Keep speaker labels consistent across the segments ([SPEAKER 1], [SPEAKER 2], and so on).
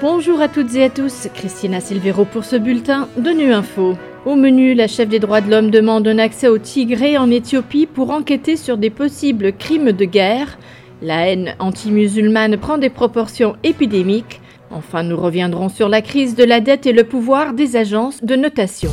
[SPEAKER 1] Bonjour à toutes et à tous, Christina Silvero pour ce bulletin de Nu Info. Au menu, la chef des droits de l'homme demande un accès au Tigré en Éthiopie pour enquêter sur des possibles crimes de guerre. La haine anti-musulmane prend des proportions épidémiques. Enfin, nous reviendrons sur la crise de la dette et le pouvoir des agences de notation.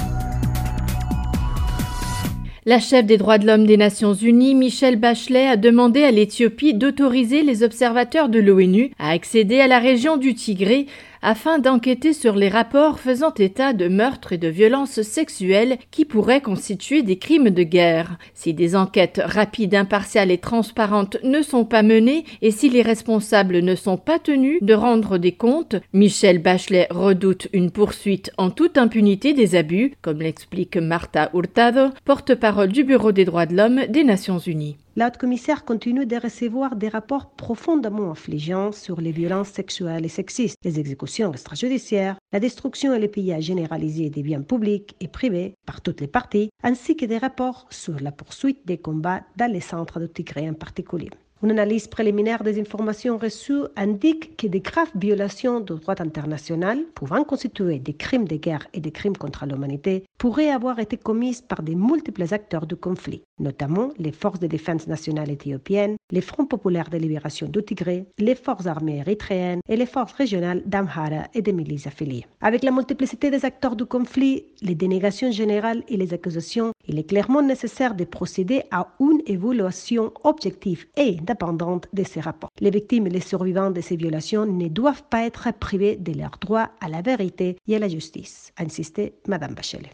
[SPEAKER 1] La chef des droits de l'homme des Nations Unies, Michelle Bachelet, a demandé à l'Éthiopie d'autoriser les observateurs de l'ONU à accéder à la région du Tigré afin d'enquêter sur les rapports faisant état de meurtres et de violences sexuelles qui pourraient constituer des crimes de guerre. Si des enquêtes rapides, impartiales et transparentes ne sont pas menées et si les responsables ne sont pas tenus de rendre des comptes, Michelle Bachelet redoute une poursuite en toute impunité des abus, comme l'explique Marta Hurtado, porte-parole du Bureau des droits de l'homme des Nations Unies.
[SPEAKER 2] La haute-commissaire continue de recevoir des rapports profondément affligeants sur les violences sexuelles et sexistes, les exécutions extrajudiciaires, la destruction et le pillage généralisé des biens publics et privés par toutes les parties, ainsi que des rapports sur la poursuite des combats dans les centres de Tigré en particulier. Une analyse préliminaire des informations reçues indique que de graves violations du droit international, pouvant constituer des crimes de guerre et des crimes contre l'humanité, pourraient avoir été commises par de multiples acteurs du conflit, notamment les forces de défense nationales éthiopiennes, les Fronts populaires de libération du Tigré, les forces armées érythréennes et les forces régionales d'Amhara et des milices affiliées. Avec la multiplicité des acteurs du conflit, les dénégations générales et les accusations, il est clairement nécessaire de procéder à une évaluation objective et indépendante de ces rapports. Les victimes et les survivants de ces violations ne doivent pas être privés de leur droit à la vérité et à la justice, a insisté Mme Bachelet.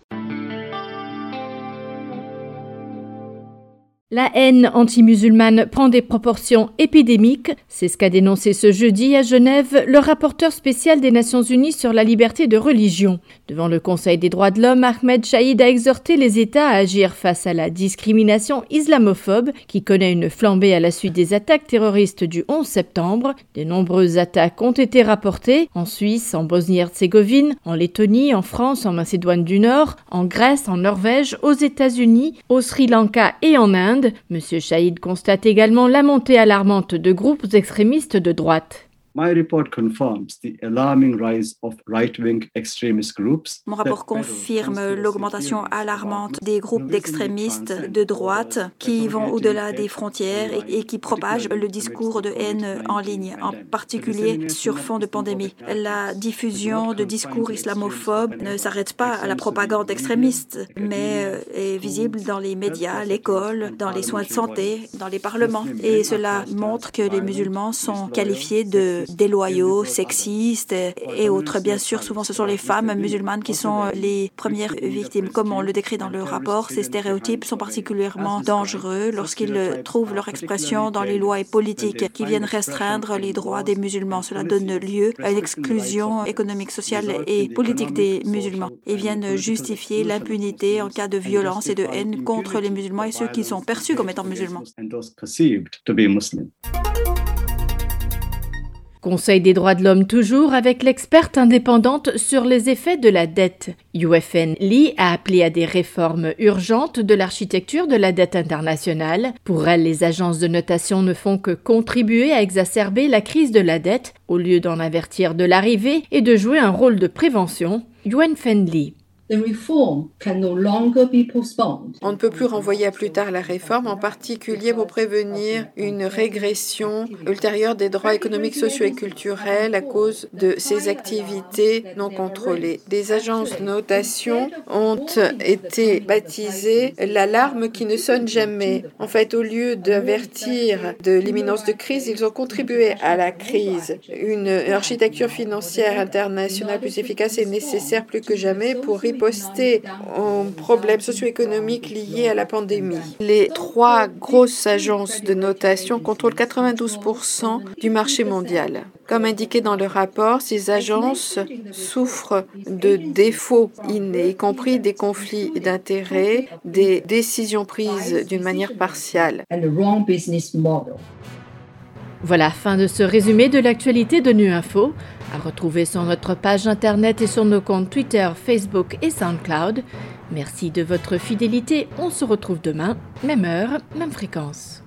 [SPEAKER 1] La haine anti-musulmane prend des proportions épidémiques. C'est ce qu'a dénoncé ce jeudi à Genève le rapporteur spécial des Nations Unies sur la liberté de religion. Devant le Conseil des droits de l'homme, Ahmed Chahid a exhorté les États à agir face à la discrimination islamophobe qui connaît une flambée à la suite des attaques terroristes du 11 septembre. De nombreuses attaques ont été rapportées en Suisse, en Bosnie-Herzégovine, en Lettonie, en France, en Macédoine du Nord, en Grèce, en Norvège, aux États-Unis, au Sri Lanka et en Inde. Monsieur Chahid constate également la montée alarmante de groupes extrémistes de droite.
[SPEAKER 3] My report confirms the alarming rise of right-wing extremist groups.
[SPEAKER 4] Mon rapport confirme l'augmentation alarmante des groupes d'extrémistes de droite qui vont au-delà des frontières et qui propagent le discours de haine en ligne, en particulier sur fond de pandémie. La diffusion de discours islamophobes ne s'arrête pas à la propagande extrémiste, mais est visible dans les médias, l'école, dans les soins de santé, dans les parlements. Et cela montre que les musulmans sont qualifiés de déloyaux, sexistes et autres. Bien sûr, souvent ce sont les femmes musulmanes qui sont les premières victimes. Comme on le décrit dans le rapport, ces stéréotypes sont particulièrement dangereux lorsqu'ils trouvent leur expression dans les lois et politiques qui viennent restreindre les droits des musulmans. Cela donne lieu à une exclusion économique, sociale et politique des musulmans et viennent justifier l'impunité en cas de violence et de haine contre les musulmans et ceux qui sont perçus comme étant musulmans.
[SPEAKER 1] Conseil des droits de l'homme toujours avec l'experte indépendante sur les effets de la dette. UFN Lee a appelé à des réformes urgentes de l'architecture de la dette internationale. Pour elle, les agences de notation ne font que contribuer à exacerber la crise de la dette au lieu d'en avertir de l'arrivée et de jouer un rôle de prévention. UFN Lee.
[SPEAKER 5] On ne peut plus renvoyer à plus tard la réforme, en particulier pour prévenir une régression ultérieure des droits économiques, sociaux et culturels à cause de ces activités non contrôlées. Des agences de notation ont été baptisées l'alarme qui ne sonne jamais. En fait, au lieu d'avertir de l'imminence de crise, ils ont contribué à la crise. Une architecture financière internationale plus efficace est nécessaire plus que jamais pour riposter aux problèmes socio-économiques liés à la pandémie. Les 3 grosses agences de notation contrôlent 92% du marché mondial. Comme indiqué dans le rapport, ces agences souffrent de défauts innés, y compris des conflits d'intérêts, des décisions prises d'une manière partiale.
[SPEAKER 1] Voilà, fin de ce résumé de l'actualité de Nu Info, à retrouver sur notre page internet et sur nos comptes Twitter, Facebook et SoundCloud. Merci de votre fidélité, on se retrouve demain, même heure, même fréquence.